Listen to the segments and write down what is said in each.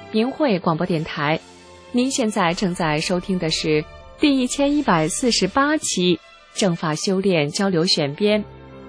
明慧广播电台。您现在正在收听的是第1148期正法修炼交流选编。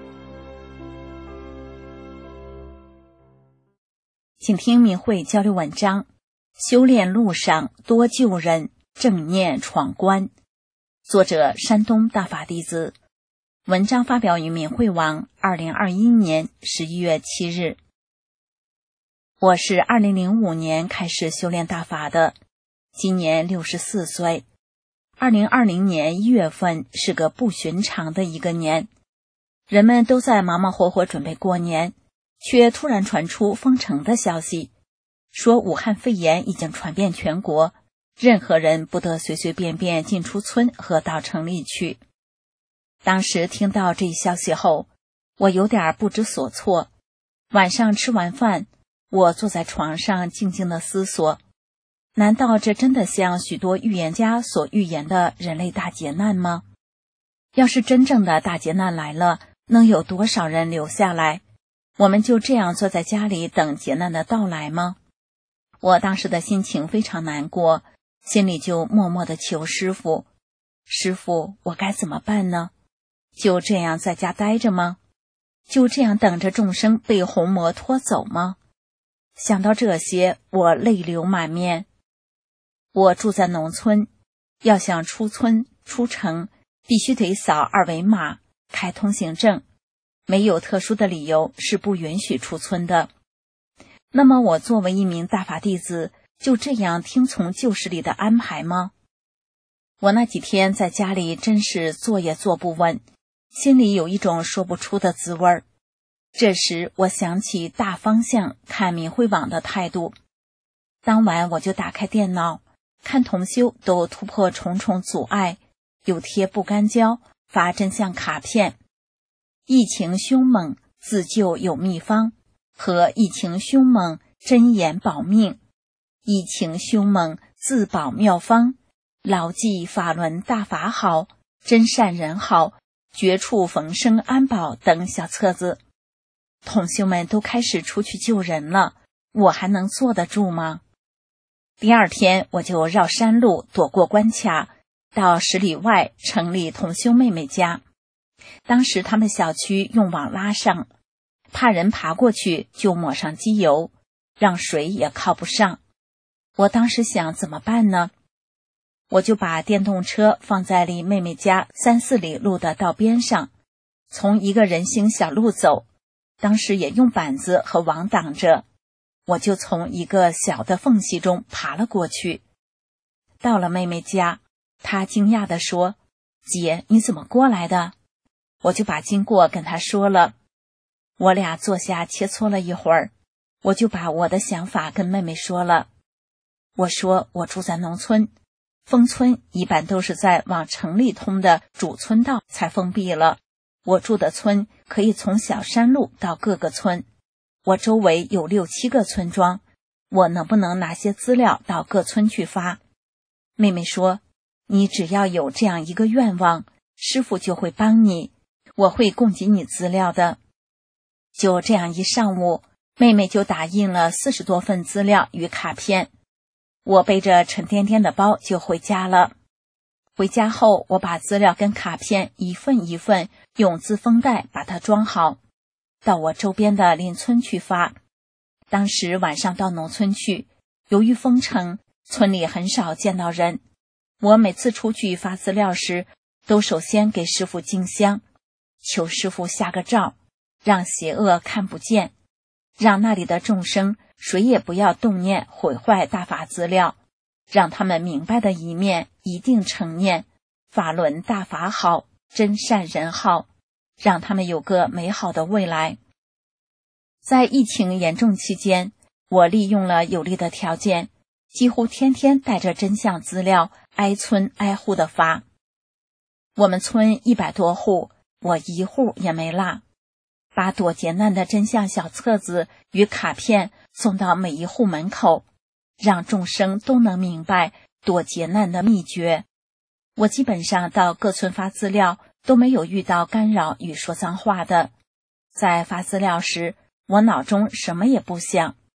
请听明慧交流文章：修炼路上多救人，正念闯关。作者山东大法弟子。文章发表于明慧网2021年11月7日。我是2005年开始修炼大法的，今年64岁。2020年1月份是个不寻常的一个年，人们都在忙忙活活准备过年，却突然传出封城的消息，说武汉肺炎已经传遍全国，任何人不得随随便便进出村和到城里去。当时听到这一消息后，我有点不知所措。晚上吃完饭，我坐在床上静静地思索，难道这真的像许多预言家所预言的人类大劫难吗？要是真正的大劫难来了，能有多少人留下来？我们就这样坐在家里等劫难的到来吗？我当时的心情非常难过，心里就默默地求师父，师父，我该怎么办呢？就这样在家待着吗？就这样等着众生被红魔拖走吗？想到这些，我泪流满面。我住在农村，要想出村出城，必须得扫二维码，开通行证，没有特殊的理由是不允许出村的。那么我作为一名大法弟子，就这样听从旧时里的安排吗？我那几天在家里真是坐也坐不稳，心里有一种说不出的滋味。这时我想起大方向看明慧网的态度。当晚我就打开电脑，看同修都突破重重阻碍，有贴不干胶，发真相卡片。疫情凶猛，自救有秘方，和疫情凶猛，真言保命。疫情凶猛，自保妙方。牢记法轮大法好，真善人好，绝处逢生安保等小册子。同修们都开始出去救人了，我还能坐得住吗？第二天我就绕山路躲过关卡，到10里外城里同修妹妹家。当时他们小区用网拉上，怕人爬过去就抹上机油，让水也靠不上。我当时想怎么办呢？我就把电动车放在离妹妹家3、4里路的道边上，从一个人行小路走，当时也用板子和网挡着，我就从一个小的缝隙中爬了过去。到了妹妹家，她惊讶地说：“姐，你怎么过来的？”我就把经过跟她说了。我俩坐下切磋了一会儿，我就把我的想法跟妹妹说了。我说我住在农村，封村一般都是在往城里通的主村道才封闭了，我住的村可以从小山路到各个村，我周围有6、7个村庄，我能不能拿些资料到各村去发？妹妹说，你只要有这样一个愿望，师父就会帮你，我会供给你资料的。就这样一上午，妹妹就打印了40多份资料与卡片，我背着沉甸甸的包就回家了。回家后，我把资料跟卡片一份一份用自封袋把它装好，到我周边的邻村去发。当时晚上到农村去，由于封城，村里很少见到人。我每次出去发资料时，都首先给师父敬香，求师父下个诏，让邪恶看不见，让那里的众生谁也不要动念毁坏大法资料，让他们明白的一面一定成念，法轮大法好，真善人好，让他们有个美好的未来。在疫情严重期间，我利用了有利的条件，几乎天天带着真相资料挨村挨户的发。我们村100多户，我一户也没落，把躲劫难的真相小册子与卡片送到每一户门口，让众生都能明白躲劫难的秘诀。我基本上到各村发资料都没有遇到干扰与说脏话的。在发资料时，我脑中什么也不想，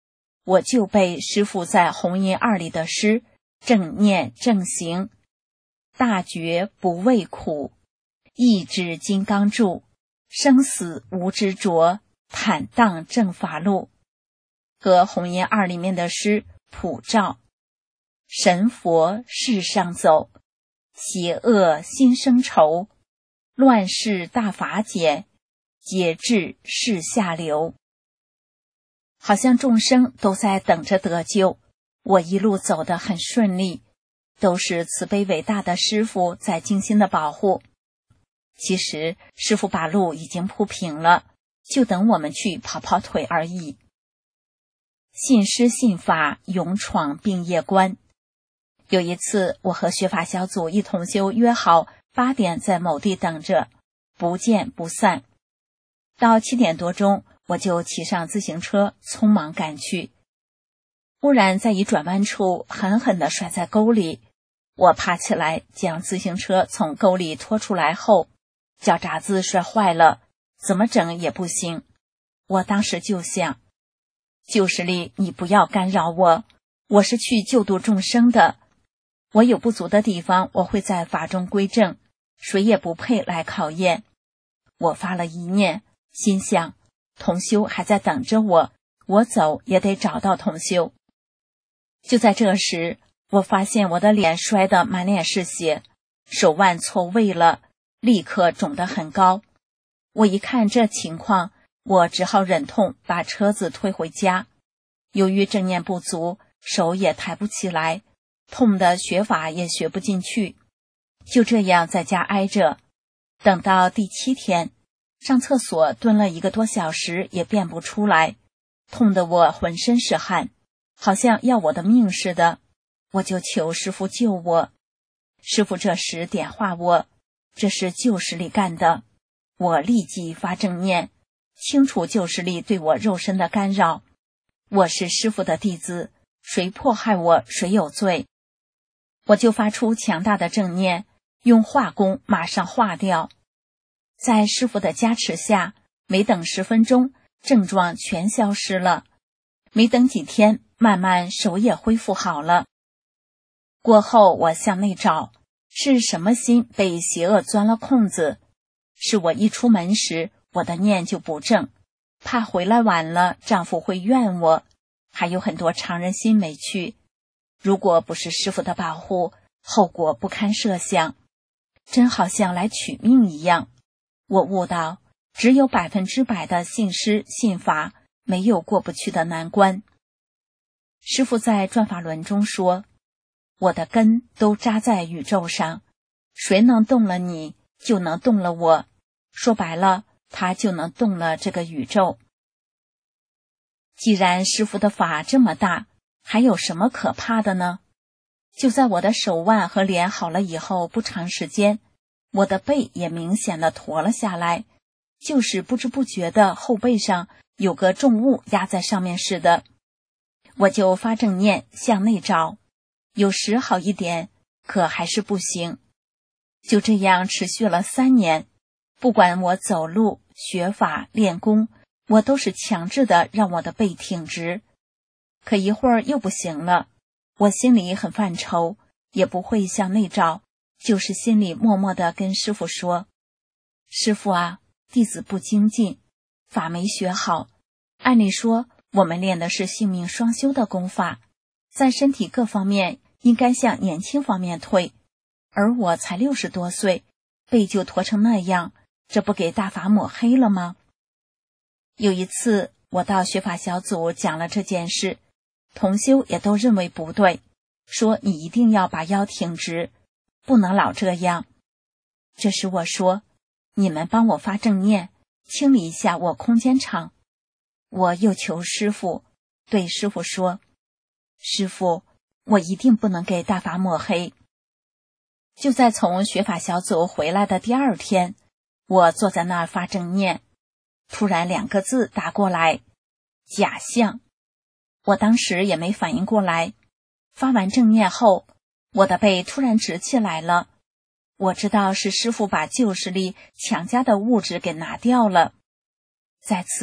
我就背师父在红银二里的诗，正念正行，大觉不畏苦，意志金刚柱，生死无执着，坦荡正法路。和红银二里面的诗普照，神佛世上走，邪恶心生愁，乱世大法解，节制世下流。好像众生都在等着得救，我一路走得很顺利，都是慈悲伟大的师父在精心的保护。其实师父把路已经铺平了，就等我们去跑跑腿而已。信师信法，勇闯并业关。有一次，我和学法小组一同修约好8点在某地等着，不见不散。到7点多钟，我就骑上自行车匆忙赶去。忽然在一转弯处狠狠地摔在沟里，我爬起来将自行车从沟里拖出来后，脚闸子摔坏了，怎么整也不行。我当时就想，救世力，你不要干扰我，我是去救度众生的。我有不足的地方，我会在法中归正，谁也不配来考验。我发了一念，心想同修还在等着我，我走也得找到同修。就在这时，我发现我的脸摔得满脸是血，手腕错位了，立刻肿得很高。我一看这情况，我只好忍痛把车子推回家。由于正念不足，手也抬不起来，痛的学法也学不进去，就这样在家挨着。等到第7天，上厕所蹲了1个多小时也便不出来，痛得我浑身是汗，好像要我的命似的。我就求师父救我。师父这时点化我，这是救世力干的。我立即发正念，清除救世力对我肉身的干扰。我是师父的弟子，谁迫害我，谁有罪。我就发出强大的正念，用化功马上化掉。在师父的加持下，没等10分钟，症状全消失了。没等几天，慢慢手也恢复好了。过后我向内找，是什么心被邪恶钻了空子？是我一出门时，我的念就不正，怕回来晚了丈夫会怨我，还有很多常人心没去。如果不是师父的保护，后果不堪设想，真好像来取命一样。我悟到，只有100%的信师信法，没有过不去的难关。师父在转法轮中说，我的根都扎在宇宙上，谁能动了你，就能动了我。说白了，他就能动了这个宇宙。既然师父的法这么大，还有什么可怕的呢？就在我的手腕和脸好了以后不长时间，我的背也明显的驼了下来，就是不知不觉的后背上有个重物压在上面似的。我就发正念向内找，有时好一点，可还是不行。就这样持续了3年，不管我走路、学法、练功，我都是强制的让我的背挺直。可一会儿又不行了，我心里很犯愁，也不会向内找，就是心里默默地跟师父说，师父啊，弟子不精进，法没学好。按理说我们练的是性命双修的功法，在身体各方面应该向年轻方面退，而我才60多岁，背就驼成那样，这不给大法抹黑了吗？有一次我到学法小组讲了这件事，同修也都认为不对，说你一定要把腰挺直，不能老这样。这时我说，你们帮我发正念，清理一下我空间场。我又求师父，对师父说，师父，我一定不能给大法抹黑。就在从学法小组回来的第2天，我坐在那儿发正念，突然2个字打过来，假象。我当时也没反应过来，发完正念后，我的背突然直起来了。我知道是师父把旧势力强加的物质给拿掉了。在此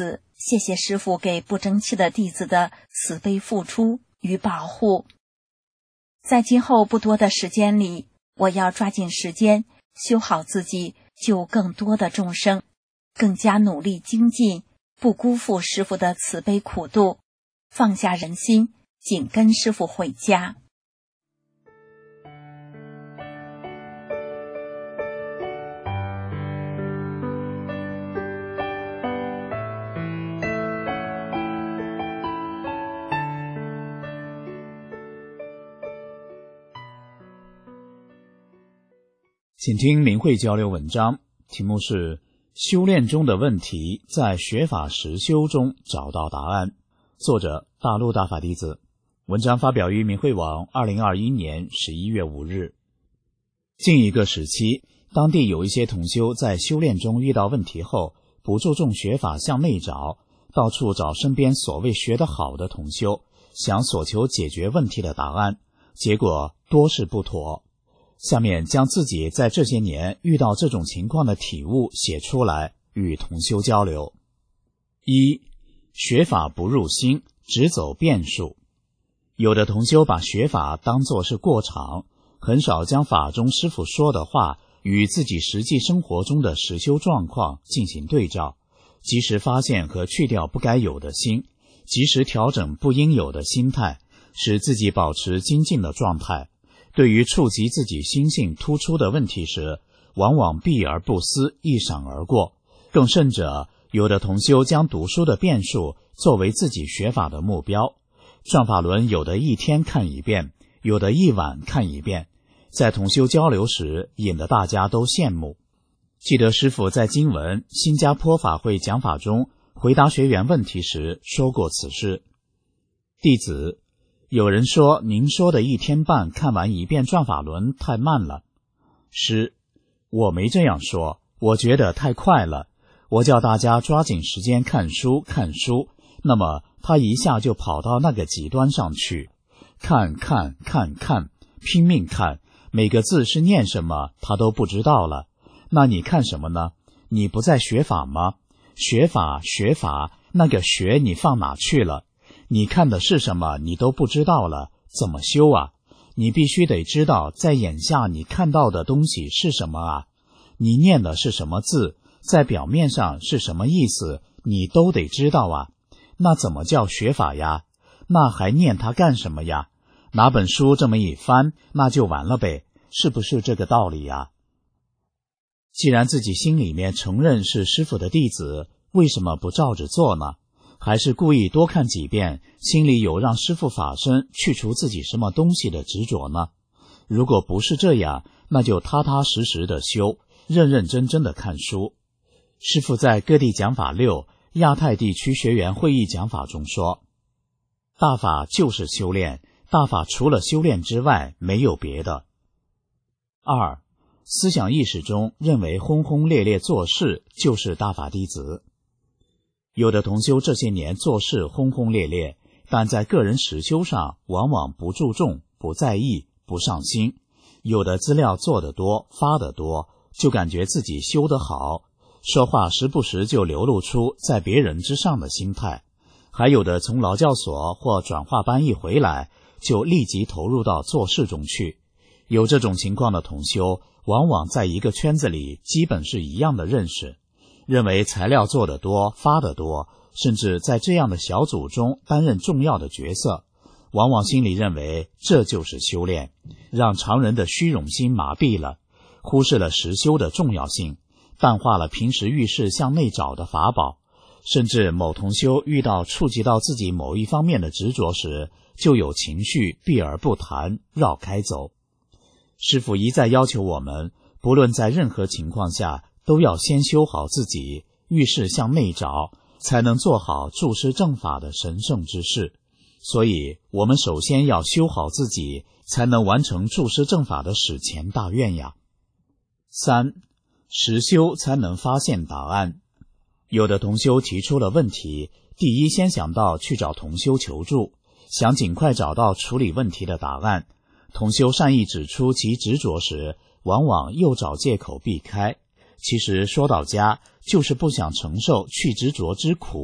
谢谢师父给不争气的弟子的慈悲付出与保护。在今后不多的时间里，我要抓紧时间修好自己，救更多的众生，更加努力精进，不辜负师父的慈悲苦度，放下人心，紧跟师父回家。 请听明慧交流文章，题目是修炼中的问题，在学法实修中找到答案。作者大陆大法弟子。文章发表于明慧网2021年11月5日。近一个时期，当地有一些同修在修炼中遇到问题后，不注重学法向内找，到处找身边所谓学得好的同修，想所求解决问题的答案，结果多是不妥。下面将自己在这些年遇到这种情况的体悟写出来，与同修交流。一、学法不入心，只走变数。有的同修把学法当作是过场，很少将法中师父说的话与自己实际生活中的实修状况进行对照，及时发现和去掉不该有的心，及时调整不应有的心态，使自己保持精进的状态。对于触及自己心性突出的问题时，往往避而不思，一闪而过。更甚者，有的同修将读书的变数作为自己学法的目标。转法轮有的一天看一遍，有的一晚看一遍，在同修交流时引得大家都羡慕。记得师父在经文新加坡法会讲法中回答学员问题时说过此事。弟子，有人说您说的1天半看完一遍转法轮太慢了。师，我没这样说，我觉得太快了。我叫大家抓紧时间看书，那么他一下就跑到那个极端上去，看，拼命看，每个字是念什么他都不知道了。那你看什么呢？你不在学法吗？学法，那个学你放哪去了？你看的是什么你都不知道了，怎么修啊？你必须得知道在眼下你看到的东西是什么啊，你念的是什么字，在表面上是什么意思，你都得知道啊。那怎么叫学法呀？那还念它干什么呀？拿本书这么一翻，那就完了呗，是不是这个道理呀？既然自己心里面承认是师父的弟子，为什么不照着做呢？还是故意多看几遍，心里有让师父法身去除自己什么东西的执着呢？如果不是这样，那就踏踏实实的修，认认真真的看书。师父在各地讲法6亚太地区学员会议讲法中说，大法就是修炼，大法除了修炼之外没有别的。2、思想意识中认为轰轰烈烈做事就是大法弟子。有的同修这些年做事轰轰烈烈，但在个人实修上往往不注重、不在意、不上心。有的资料做得多、发得多，就感觉自己修得好，说话时不时就流露出在别人之上的心态。还有的从劳教所或转化班一回来，就立即投入到做事中去。有这种情况的同修，往往在一个圈子里基本是一样的认识，认为材料做得多，发得多，甚至在这样的小组中担任重要的角色，往往心里认为这就是修炼，让常人的虚荣心麻痹了，忽视了实修的重要性，淡化了平时遇事向内找的法宝。甚至某同修遇到触及到自己某一方面的执着时，就有情绪避而不谈，绕开走。师父一再要求我们，不论在任何情况下，都要先修好自己，遇事向内找，才能做好助师正法的神圣之事。所以我们首先要修好自己，才能完成助师正法的史前大愿呀。3、实修才能发现答案。有的同修提出了问题，第一先想到去找同修求助，想尽快找到处理问题的答案。同修善意指出其执着时，往往又找借口避开。其实说到家，就是不想承受去执着之苦，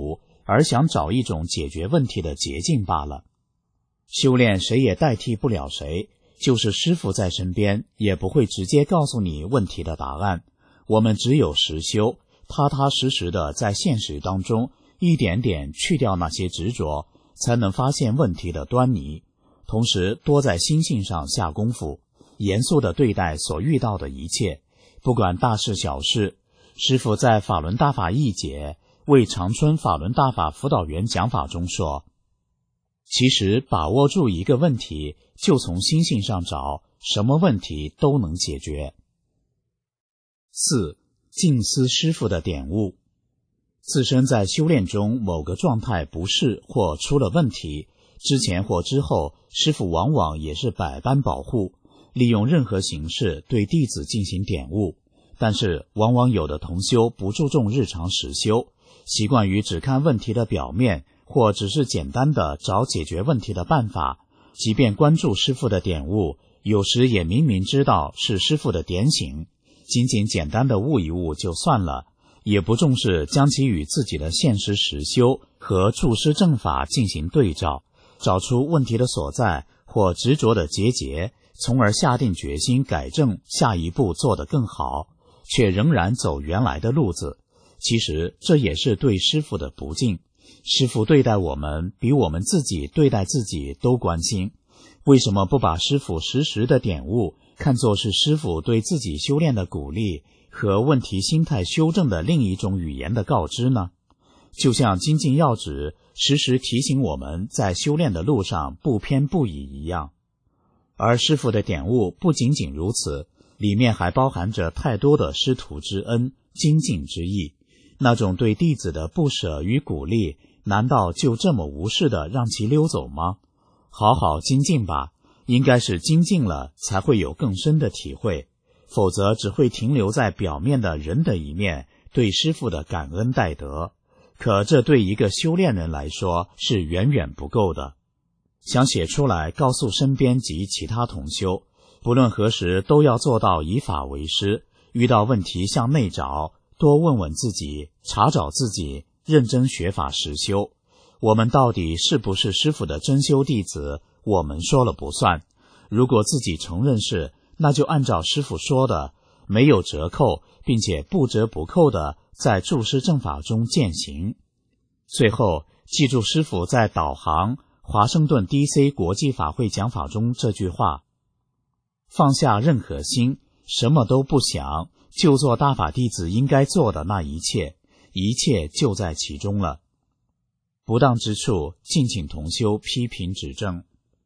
而想找一种解决问题的捷径罢了。修炼谁也代替不了谁，就是师父在身边，也不会直接告诉你问题的答案。我们只有实修，踏踏实实的在现实当中一点点去掉那些执着，才能发现问题的端倪。同时多在心性上下功夫，严肃地对待所遇到的一切，不管大事小事。师父在法轮大法译解为长春法轮大法辅导员讲法中说，其实把握住一个问题，就从心性上找，什么问题都能解决。4. 静思师父的点悟。自身在修炼中某个状态不适或出了问题，之前或之后，师父往往也是百般保护，利用任何形式对弟子进行点悟。但是往往有的同修不注重日常实修，习惯于只看问题的表面，或只是简单的找解决问题的办法，即便关注师父的点悟，有时也明明知道是师父的点醒，仅仅简单的悟一悟就算了，也不重视将其与自己的现实实修和注师正法进行对照，找出问题的所在或执着的结节，从而下定决心改正，下一步做得更好，却仍然走原来的路子。其实这也是对师父的不敬。师父对待我们比我们自己对待自己都关心，为什么不把师父时时的点悟看作是师父对自己修炼的鼓励和问题心态修正的另一种语言的告知呢？就像精进要旨时时提醒我们在修炼的路上不偏不倚一样。而师父的点悟不仅仅如此，里面还包含着太多的师徒之恩、精进之意。那种对弟子的不舍与鼓励，难道就这么无视的让其溜走吗？好好精进吧，应该是精进了才会有更深的体会，否则只会停留在表面的人的一面，对师父的感恩戴德。可这对一个修炼人来说是远远不够的。想写出来告诉身边及其他同修，不论何时都要做到以法为师，遇到问题向内找，多问问自己，查找自己，认真学法实修。我们到底是不是师父的真修弟子，我们说了不算。如果自己承认是，那就按照师父说的，没有折扣，并且不折不扣的在注师正法中践行。最后，记住师父在导航华盛顿 DC 国际法会讲法中这句话：放下任何心，什么都不想，就做大法弟子应该做的那一切，一切就在其中了。不当之处，敬请同修批评指正。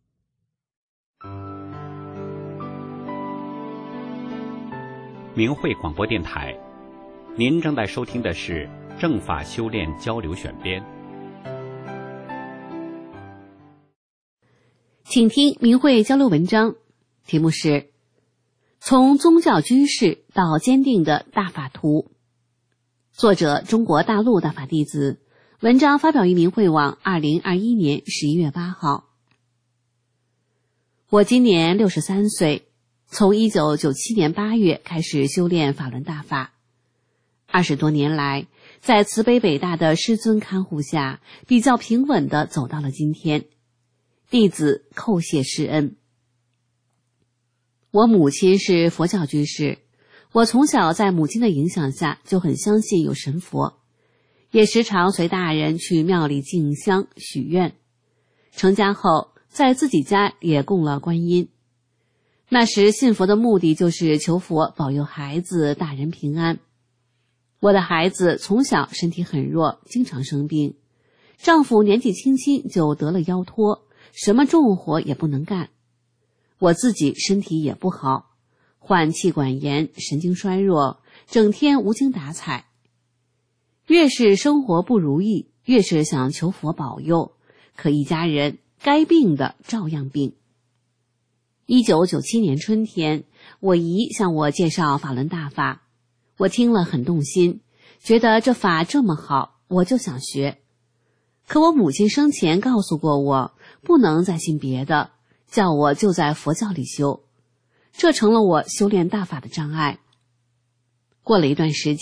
明慧广播电台，您正在收听的是正法修炼交流选编。 请听明慧交流文章，题目是从宗教居士到坚定的大法徒，作者中国大陆大法弟子，文章发表于明慧网2021年11月8号。我今年63岁，从1997年8月开始修炼法轮大法，20多年来，在慈悲伟大的师尊看护下，比较平稳地走到了今天。弟子叩谢师恩。我母亲是佛教居士，我从小在母亲的影响下就很相信有神佛，也时常随大人去庙里敬香许愿。成家后，在自己家也供了观音。那时信佛的目的就是求佛保佑孩子大人平安。我的孩子从小身体很弱，经常生病，丈夫年纪轻轻就得了腰托，什么重活也不能干。我自己身体也不好，患气管炎，神经衰弱，整天无精打采。越是生活不如意，越是想求佛保佑，可一家人该病的照样病。1997年春天，我姨向我介绍法轮大法，我听了很动心，觉得这法这么好，我就想学。可我母亲生前告诉过我，不能再信别的，叫我就在佛教里修，这成了我修炼大法的障碍。过了一段时间，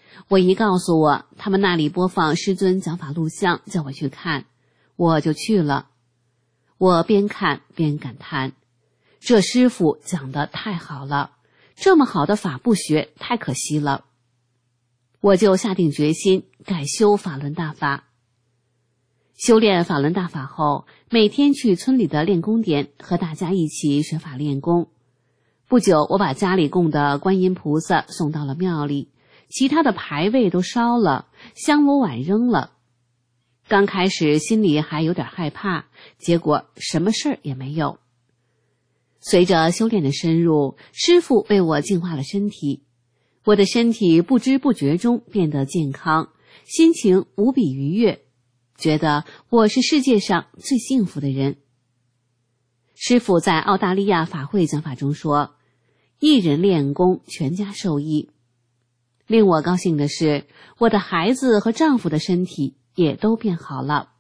我姨告诉我，他们那里播放师尊讲法录像，叫我去看，我就去了。我边看边感叹，这师父讲得太好了，这么好的法不学，太可惜了。我就下定决心改修法轮大法。修炼法轮大法后，每天去村里的练功点和大家一起学法练功。不久，我把家里供的观音菩萨送到了庙里，其他的牌位都烧了，香炉碗扔了。刚开始心里还有点害怕，结果什么事儿也没有。随着修炼的深入，师父为我净化了身体，我的身体不知不觉中变得健康，心情无比愉悦，觉得我是世界上最幸福的人。师父在澳大利亚法会讲法中说，一人练功，全家受益。令我高兴的是，我的孩子和丈夫的身体也都变好了。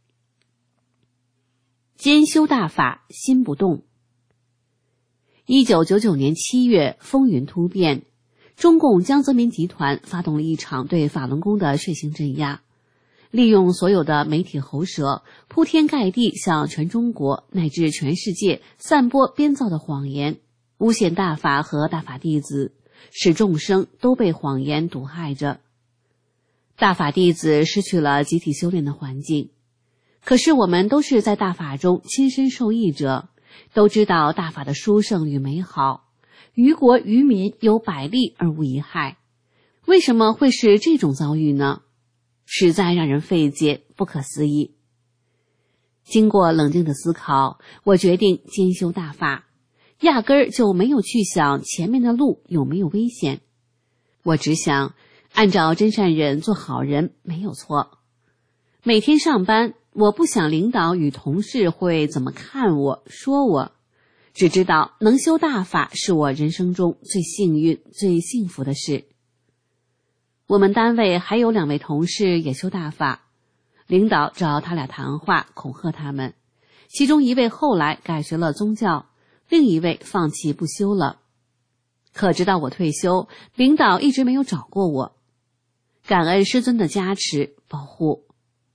兼修大法，心不动。1999年7月，风云突变，中共江泽民集团发动了一场对法轮功的血腥镇压，利用所有的媒体喉舌，铺天盖地向全中国乃至全世界散播编造的谎言，诬陷大法和大法弟子，使众生都被谎言毒害着。大法弟子失去了集体修炼的环境，可是我们都是在大法中亲身受益者，都知道大法的殊胜与美好，于国于民有百利而无一害。为什么会是这种遭遇呢？实在让人费解，不可思议。经过冷静的思考，我决定兼修大法，压根儿就没有去想前面的路有没有危险。我只想按照真善忍做好人没有错。每天上班，我不想领导与同事会怎么看我说我，只知道能修大法是我人生中最幸运最幸福的事。我们单位还有2位同事也修大法，领导找他俩谈话恐吓他们，其中1位后来改学了宗教，另1位放弃不修了。可直到我退休，领导一直没有找过我。感恩师尊的加持保护，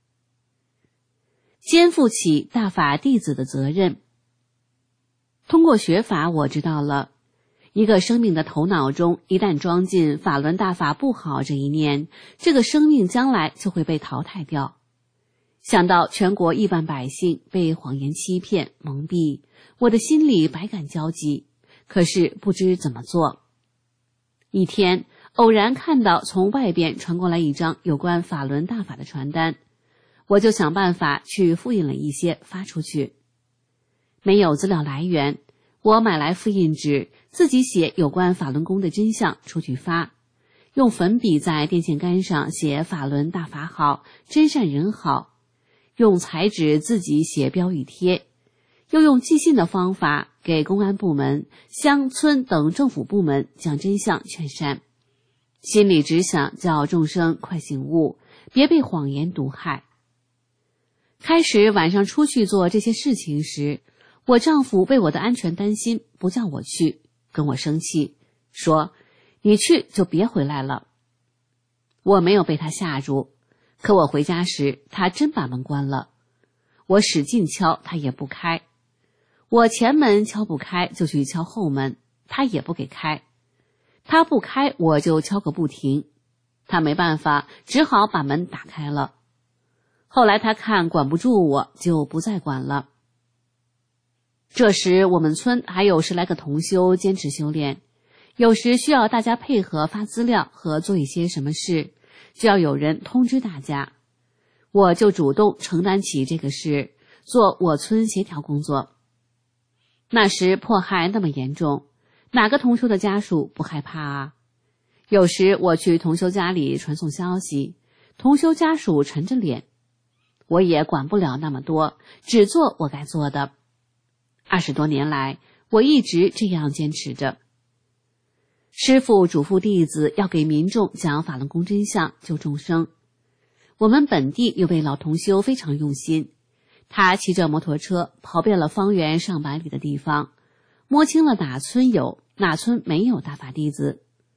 肩负起大法弟子的责任。通过学法，我知道了一个生命的头脑中一旦装进法轮大法不好这一念，这个生命将来就会被淘汰掉。想到全国亿万百姓被谎言欺骗蒙蔽，我的心里百感交集，可是不知怎么做。一天偶然看到从外边传过来一张有关法轮大法的传单，我就想办法去复印了一些发出去。没有资料来源，我买来复印纸，自己写有关法轮功的真相出去发，用粉笔在电线杆上写法轮大法好，真善人好，用彩纸自己写标语贴，又用寄信的方法给公安部门、乡村等政府部门讲真相劝善，心里只想叫众生快醒悟，别被谎言毒害。开始晚上出去做这些事情时，我丈夫为我的安全担心，不叫我去，跟我生气，说你去就别回来了。我没有被他吓住，可我回家时，他真把门关了。我使劲敲，他也不开。我前门敲不开，就去敲后门，他也不给开。他不开，我就敲个不停。他没办法，只好把门打开了。后来他看管不住我，就不再管了。这时我们村还有10来个同修坚持修炼，有时需要大家配合发资料和做一些什么事，就要有人通知大家。我就主动承担起这个事，做我村协调工作。那时迫害那么严重，哪个同修的家属不害怕啊？有时我去同修家里传送消息，同修家属沉着脸，我也管不了那么多，只做我该做的。20多年来，我一直这样坚持着。师父嘱咐弟子要给民众讲法轮功真相，救众生。我们本地有位老同修非常用心，他骑着摩托车跑遍了方圆上百里的地方，摸清了哪村有哪村没有大法弟子。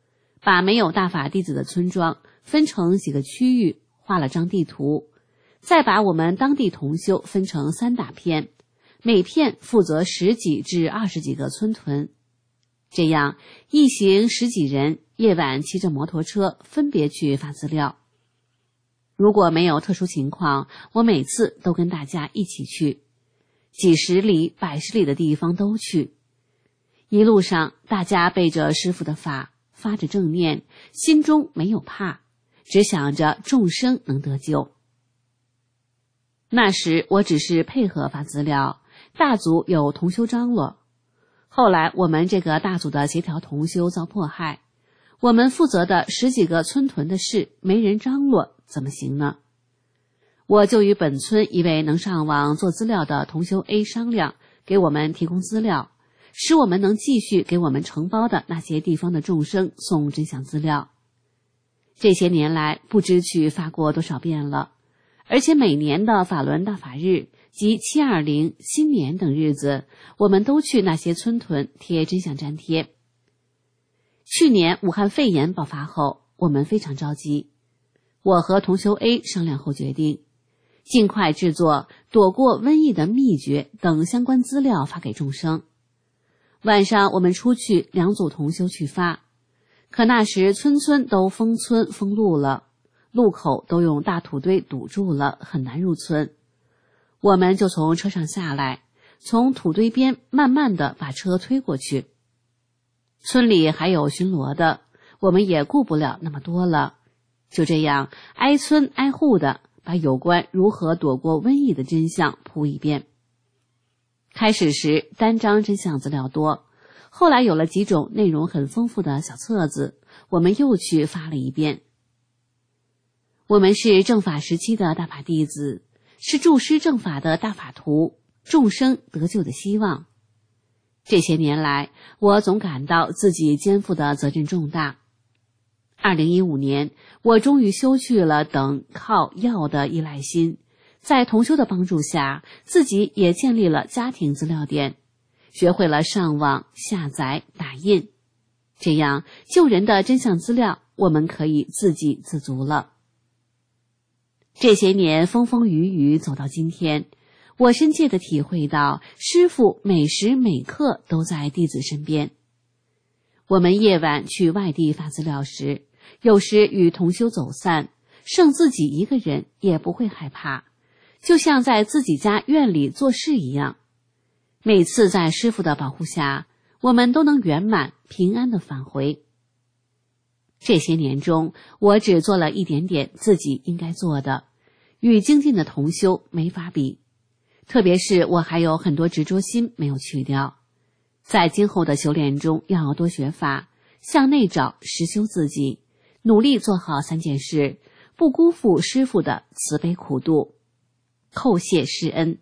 把没有大法弟子的村庄分成几个区域，画了张地图，再把我们当地同修分成3大片，每片负责10几至20几个村屯。这样一行10几人，夜晚骑着摩托车分别去发资料。如果没有特殊情况，我每次都跟大家一起去，几十里、100十里的地方都去。一路上大家背着师父的法，发着正念，心中没有怕，只想着众生能得救。那时我只是配合发资料，大组有同修张罗。后来我们这个大组的协调同修遭迫害，我们负责的10几个村屯的事没人张罗，怎么行呢？我就与本村一位能上网做资料的同修 A 商量，给我们提供资料，使我们能继续给我们承包的那些地方的众生送真相资料。这些年来不知去发过多少遍了，而且每年的法轮大法日及720、新年等日子，我们都去那些村屯贴真相粘贴。去年武汉肺炎爆发后，我们非常着急，我和同修 A 商量后决定，尽快制作躲过瘟疫的秘诀等相关资料发给众生。晚上我们出去2组同修去发，可那时村村都封村封路了，路口都用大土堆堵住了，很难入村。我们就从车上下来，从土堆边慢慢地把车推过去。村里还有巡逻的，我们也顾不了那么多了，就这样挨村挨户的把有关如何躲过瘟疫的真相铺一遍。开始时单张真相资料多，后来有了几种内容很丰富的小册子，我们又去发了一遍。我们是正法时期的大法弟子，是助师正法的大法徒，众生得救的希望。这些年来，我总感到自己肩负的责任重大。2015年，我终于修去了等靠药的依赖心，在同修的帮助下，自己也建立了家庭资料点，学会了上网、下载、打印。这样救人的真相资料，我们可以自给自足了。这些年风风雨雨走到今天，我深切地体会到师父每时每刻都在弟子身边。我们夜晚去外地发资料时，有时与同修走散，剩自己一个人也不会害怕，就像在自己家院里做事一样。每次在师父的保护下，我们都能圆满平安地返回。这些年中，我只做了一点点自己应该做的，与精进的同修没法比。特别是我还有很多执着心没有去掉，在今后的修炼中要多学法，向内找，实修自己，努力做好3件事，不辜负师父的慈悲苦度，叩谢师恩。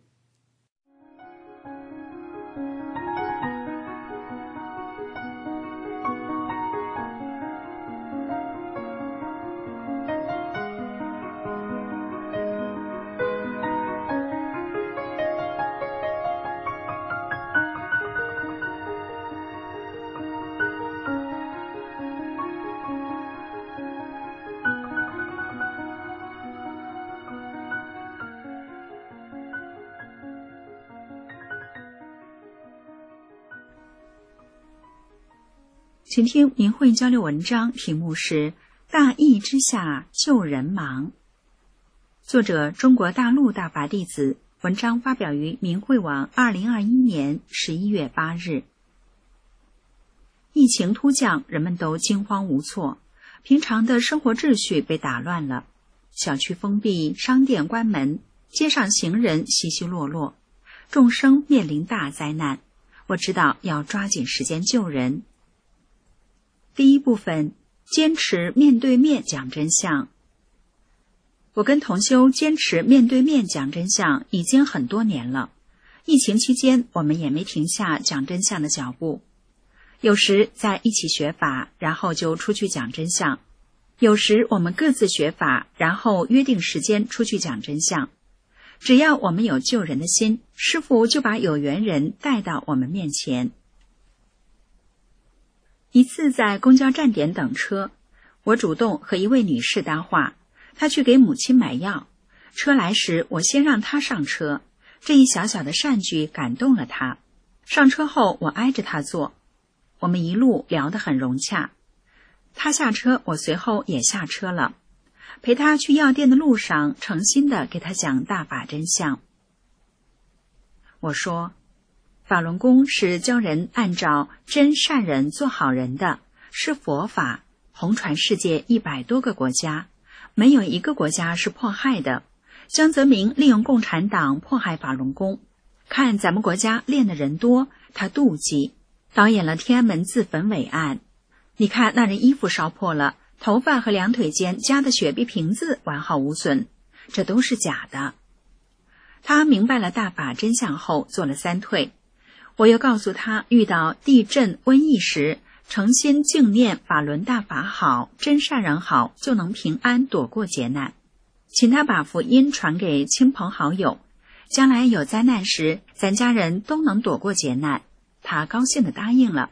请听明慧交流文章，题目是大义之下救人忙，作者中国大陆大法弟子，文章发表于明慧网2021年11月8日。疫情突降，人们都惊慌无措，平常的生活秩序被打乱了，小区封闭，商店关门，街上行人稀稀落落，众生面临大灾难。我知道要抓紧时间救人。第一部分，坚持面对面讲真相。我跟同修坚持面对面讲真相已经很多年了，疫情期间我们也没停下讲真相的脚步。有时在一起学法，然后就出去讲真相；有时我们各自学法，然后约定时间出去讲真相。只要我们有救人的心，师父就把有缘人带到我们面前。 一次在公交站点等车，我主动和一位女士搭话，她去给母亲买药。车来时，我先让她上车，这一小小的善举感动了她。上车后，我挨着她坐，我们一路聊得很融洽。她下车，我随后也下车了，陪她去药店的路上，诚心地给她讲大法真相。我说，法轮功是教人按照真善人做好人的，是佛法，红传世界100多个国家，没有一个国家是迫害的。江泽民利用共产党迫害法轮功，看咱们国家练的人多，他妒忌，导演了天安门自焚伟案。你看那人衣服烧破了，头发和两腿间夹的雪碧瓶子完好无损，这都是假的。他明白了大法真相后做了3退。我又告诉他，遇到地震、瘟疫时，诚心敬念法轮大法好，真善人好，就能平安躲过劫难。请他把福音传给亲朋好友，将来有灾难时，咱家人都能躲过劫难。他高兴地答应了。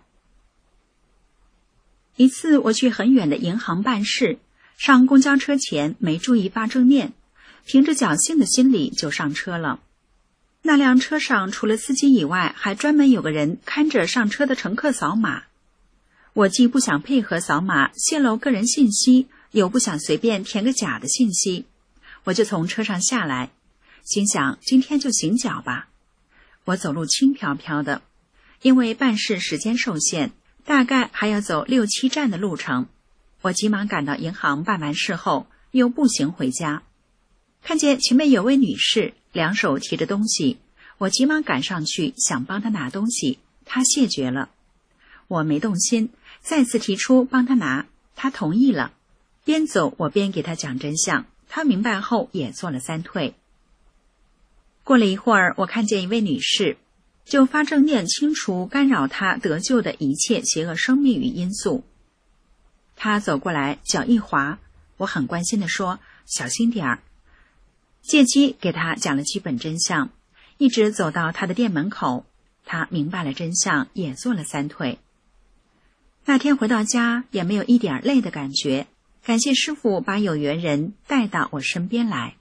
一次我去很远的银行办事，上公交车前没注意发正念，凭着侥幸的心理就上车了。那辆车上除了司机以外，还专门有个人看着上车的乘客扫码。我既不想配合扫码泄露个人信息，又不想随便填个假的信息，我就从车上下来，心想今天就行脚吧。我走路轻飘飘的，因为办事时间受限，大概还要走6、7站的路程。我急忙赶到银行办完事后，又步行回家。看见前面有位女士2手提着东西，我急忙赶上去想帮她拿东西，她谢绝了。我没动心，再次提出帮她拿，她同意了。边走我边给她讲真相，她明白后也做了3退。过了一会儿，我看见一位女士，就发正念清除干扰她得救的一切邪恶生命与因素。她走过来，脚一滑，我很关心地说，小心点儿。借机给他讲了基本真相，一直走到他的店门口，他明白了真相，也做了3退。那天回到家也没有一点累的感觉，感谢师父把有缘人带到我身边来。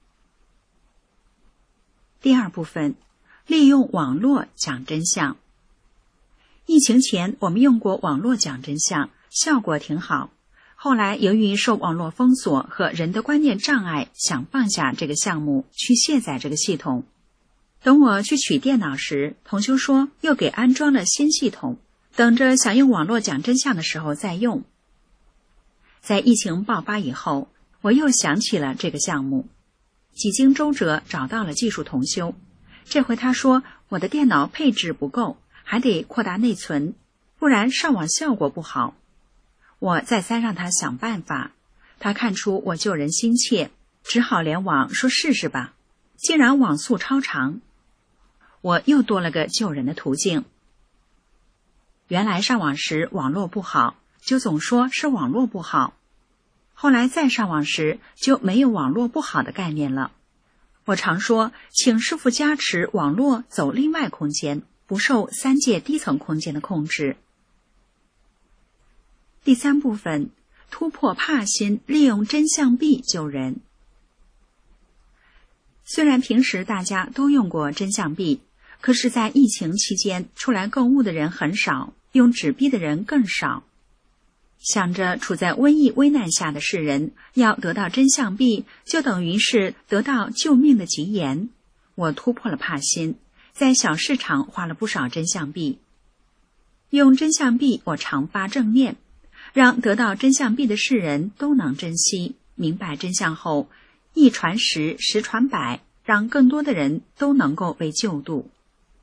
第2部分，利用网络讲真相。疫情前我们用过网络讲真相，效果挺好。后来由于受网络封锁和人的观念障碍，想放下这个项目，去卸载这个系统。等我去取电脑时，同修说又给安装了新系统，等着想用网络讲真相的时候再用。在疫情爆发以后，我又想起了这个项目，几经周折找到了技术同修。这回他说我的电脑配置不够，还得扩大内存，不然上网效果不好。我再三让他想办法，他看出我救人心切，只好联网说试试吧，竟然网速超长。我又多了个救人的途径。原来上网时网络不好，就总说是网络不好，后来再上网时就没有网络不好的概念了。我常说，请师父加持网络走另外空间，不受3界低层空间的控制。第3部分，突破怕心，利用真相币救人。虽然平时大家都用过真相币，可是在疫情期间出来购物的人很少，用纸币的人更少。想着处在瘟疫危难下的世人要得到真相币，就等于是得到救命的吉言。我突破了怕心，在小市场花了不少真相币。用真相币，我常发正念，让得到真相币的世人都能珍惜，明白真相后1传10，10传100，让更多的人都能够被救度。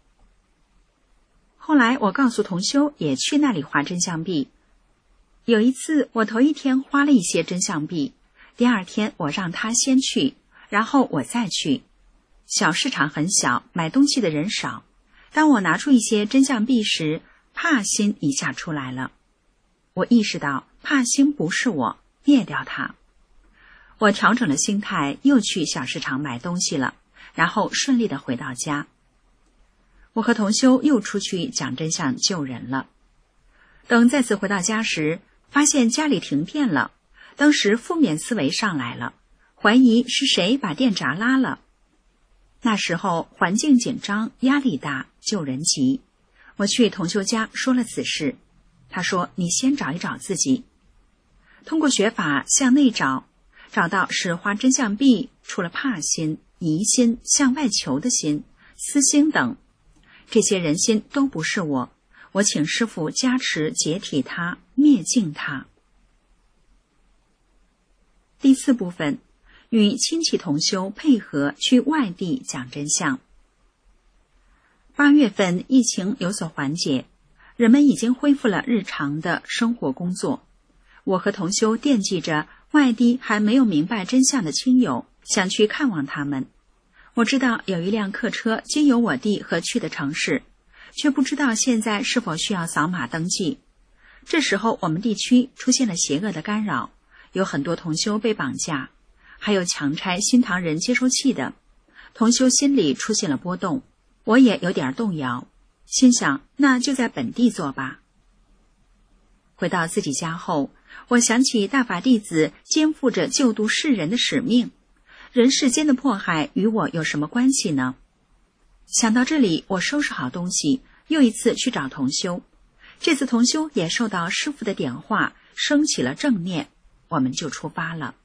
后来我告诉同修也去那里花真相币。有一次我头1天花了一些真相币，第2天我让他先去，然后我再去。小市场很小，买东西的人少，当我拿出一些真相币时，怕心一下出来了。我意识到怕心不是我，灭掉它。我调整了心态，又去小市场买东西了，然后顺利地回到家。我和同修又出去讲真相救人了。 等再次回到家时，发现家里停电了，当时负面思维上来了，怀疑是谁把电闸拉了。那时候环境紧张，压力大，救人急。我去同修家说了此事，他说你先找一找自己。通过学法向内找，找到是花真相币出了怕心、疑心、向外求的心、私心等，这些人心都不是我，我请师父加持解体它，灭尽它。第4部分，与亲戚同修配合去外地讲真相。8月份疫情有所缓解，人们已经恢复了日常的生活工作。我和同修惦记着外地还没有明白真相的亲友，想去看望他们。我知道有一辆客车经由我地和去的城市，却不知道现在是否需要扫码登记。这时候我们地区出现了邪恶的干扰，有很多同修被绑架，还有强拆新唐人接收器的。同修心里出现了波动，我也有点动摇，心想那就在本地做吧。回到自己家后，我想起大法弟子肩负着救度世人的使命，人世间的迫害与我有什么关系呢？想到这里，我收拾好东西，又一次去找同修。这次同修也受到师父的点化，升起了正念，我们就出发了。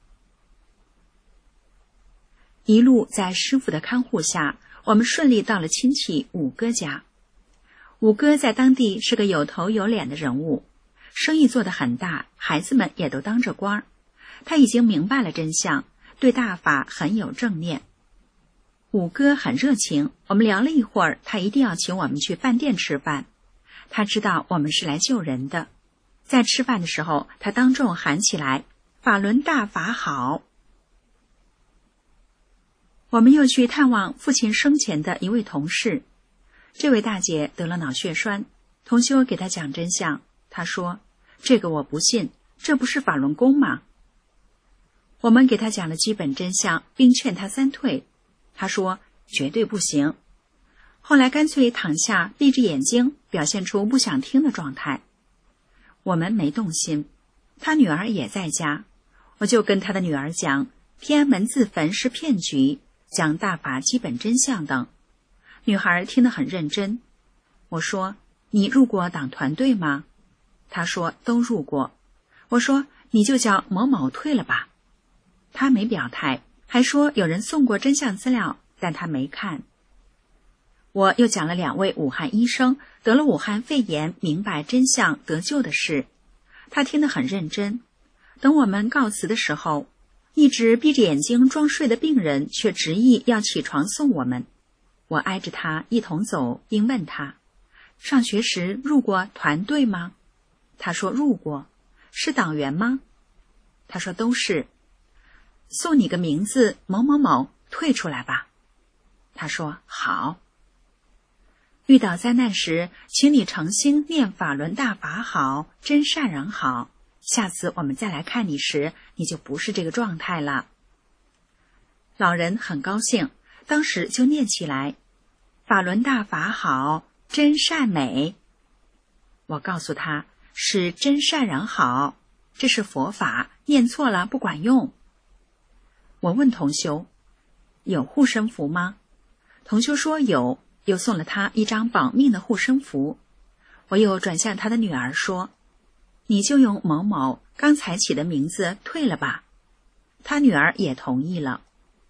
一路在师父的看护下，我们顺利到了亲戚五哥家。五哥在当地是个有头有脸的人物，生意做得很大，孩子们也都当着官。他已经明白了真相，对大法很有正念。五哥很热情，我们聊了一会儿，他一定要请我们去饭店吃饭。他知道我们是来救人的。在吃饭的时候，他当众喊起来：法轮大法好！我们又去探望父亲生前的一位同事，这位大姐得了脑血栓，同修给她讲真相，她说：这个我不信，这不是法轮功吗？我们给她讲了基本真相，并劝她3退，她说绝对不行。后来干脆躺下，闭着眼睛，表现出不想听的状态。我们没动心，她女儿也在家，我就跟她的女儿讲天安门自焚是骗局，讲大法基本真相等。女孩听得很认真。我说你入过党团队吗？她说都入过。我说你就叫某某退了吧。她没表态，还说有人送过真相资料，但她没看。我又讲了2位武汉医生得了武汉肺炎明白真相得救的事，她听得很认真。等我们告辞的时候，一直闭着眼睛装睡的病人却执意要起床送我们。我挨着他一同走，并问他上学时入过团队吗？他说入过。是党员吗？他说都是。送你个名字某某某，退出来吧。他说好。遇到灾难时，请你诚心念法轮大法好，真善人好，下次我们再来看你时，你就不是这个状态了。老人很高兴，当时就念起来法轮大法好，真善美。我告诉他是真善人好，这是佛法，念错了不管用。我问同修有护身符吗？同修说有，又送了他一张保命的护身符。我又转向他的女儿说，你就用某某刚才起的名字退了吧。他女儿也同意了。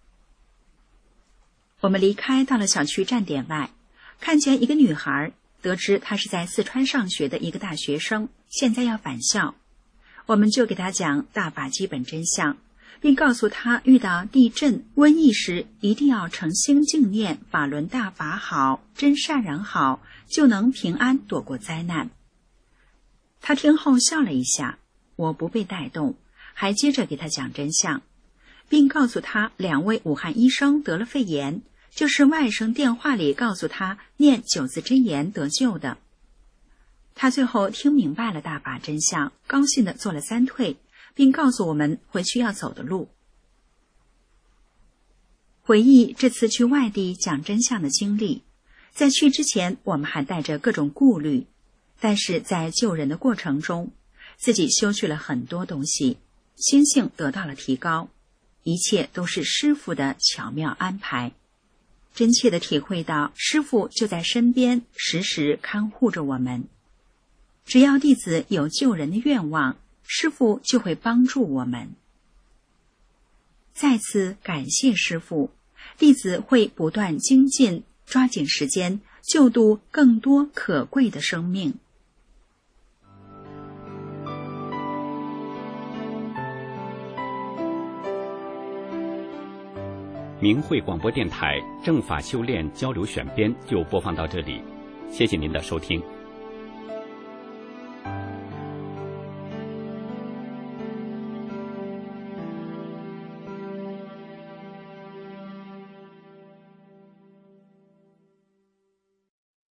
我们离开到了小区站点外，看见一个女孩，得知她是在四川上学的一个大学生，现在要返校。我们就给她讲大法基本真相，并告诉她遇到地震、瘟疫时一定要诚心敬念法轮大法好，真善人好，就能平安躲过灾难。她听后笑了一下，我不被带动，还接着给她讲真相，并告诉她2位武汉医生得了肺炎，就是外甥电话里告诉他念9字真言得救的。他最后听明白了大法真相，高兴地做了3退，并告诉我们回去要走的路。回忆这次去外地讲真相的经历，在去之前我们还带着各种顾虑， 但是在救人的过程中，自己修去了很多东西，心性得到了提高，一切都是师父的巧妙安排。真切地体会到师父就在身边，时时看护着我们。只要弟子有救人的愿望，师父就会帮助我们。再次感谢师父，弟子会不断精进，抓紧时间救度更多可贵的生命。 明慧广播电台正法修炼交流选编就播放到这里，谢谢您的收听。